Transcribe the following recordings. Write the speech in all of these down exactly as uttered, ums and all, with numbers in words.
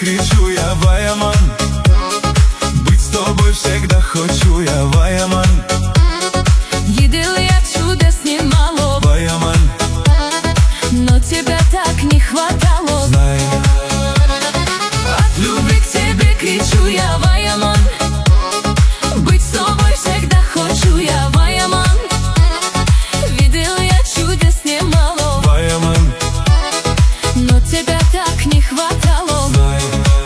кричу я, Ваяман. Быть с тобой всегда хочу я, Ваяман. Видел я чудес немало, Ваяман, но тебя так не хватало. знай, От любви к тебе кричу я, Ваяман. Быть с тобой всегда хочу я, Ваяман. Видел я чудес немало, Ваяман, но тебя так не хватало. знай.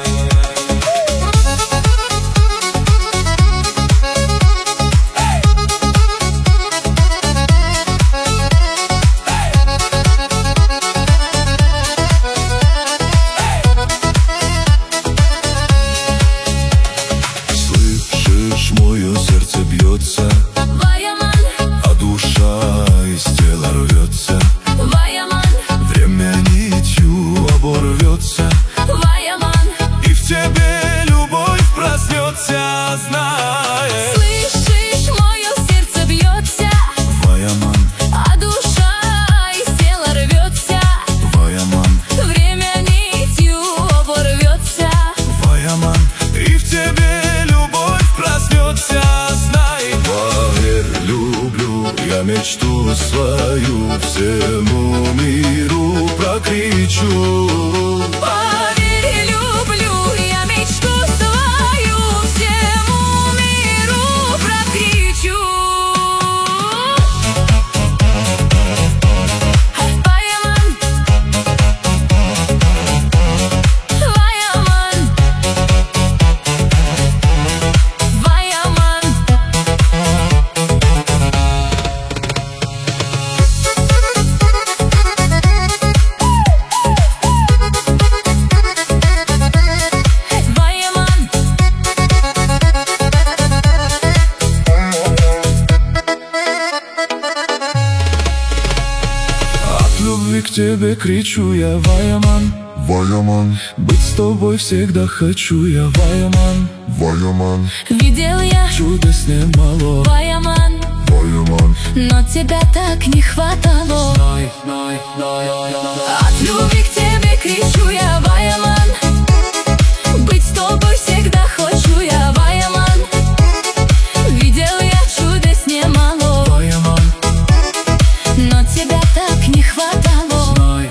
Слышишь, мое сердце бьется, Ваяман, а душа из тела рвется. Ваяман, Время нитью оборвется, Ваяман. и в тебе любовь проснется, знаешь. Слышишь, мое сердце бьется, Ваяман, а душа из тела рвется. Ваяман, Время нитью оборвется. Ваяман, и в тебе любовь проснется, знай. Поверь, люблю я мечту свою, всему миру прокричу. Поверь, люблю я мечту свою, всему миру прокричу. Ваяман, Ваяман, Ваяман. Ваяман, От любви к тебе кричу я, Ваяман. Ваяман, Быть с тобой всегда хочу я, Ваяман. Ваяман, видел я Чудес немало, Ваяман, Ваяман, но тебя так не хватало. знай, знай, знай, знай. От любви к тебе кричу я, Ваяман. Быть с тобой всегда хочу я, Ваяман. Видел я чудес немало, Ваяман, но тебя так не хватало. знай.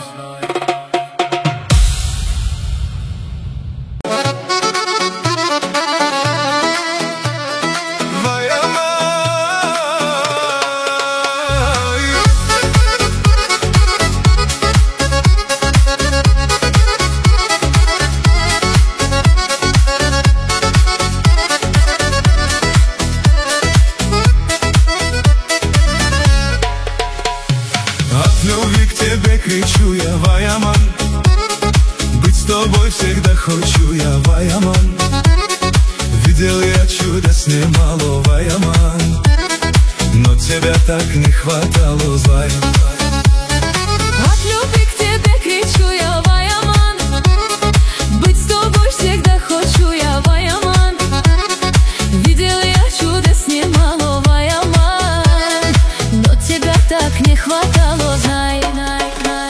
От любви к тебе кричу я, Ваяман. Быть с тобой всегда хочу я, Ваяман. Видел я чудес немало, Ваяман, но тебя так не хватало, знай. От любви к тебе кричу я, Ваяман. Быть с тобой всегда хочу я, Ваяман. Видел я чудес немало, Ваяман, но тебя так не хватало, знай, знай, знай.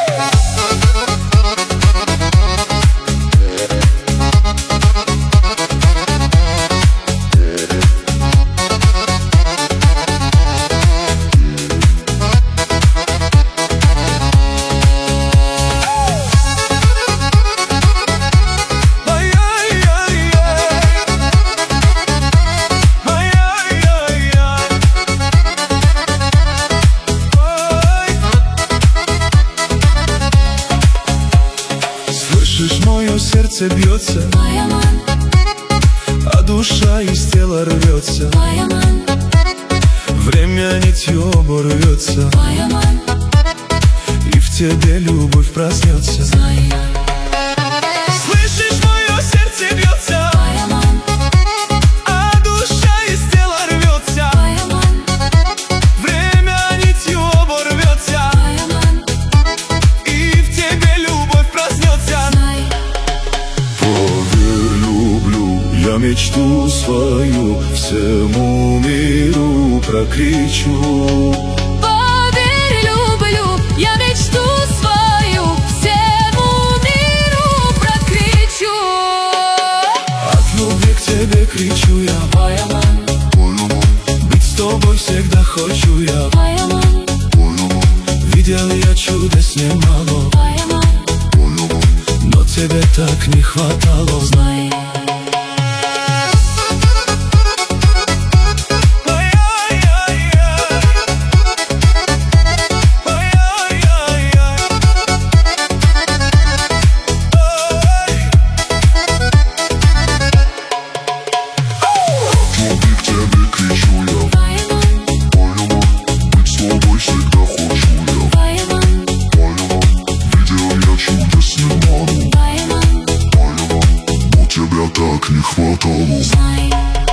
Слышишь, мое сердце бьется, Ваяман, а душа из тела рвется. Ваяман, Время нитью оборвется, Ваяман, и в тебе любовь проснется. знай. Слышишь, мое сердце бьется, Ваяман, а душа из тела рвется. Ваяман, Время нитью оборвется, Ваяман, и в тебе любовь проснется. знай. поверь, люблю я мечту свою, всему миру прокричу. Поверь, люблю я мечту свою, всему миру прокричу. Видел я чудес немало, Ваяман, но тебе так не хватало. знай. Так не хватало. Знай.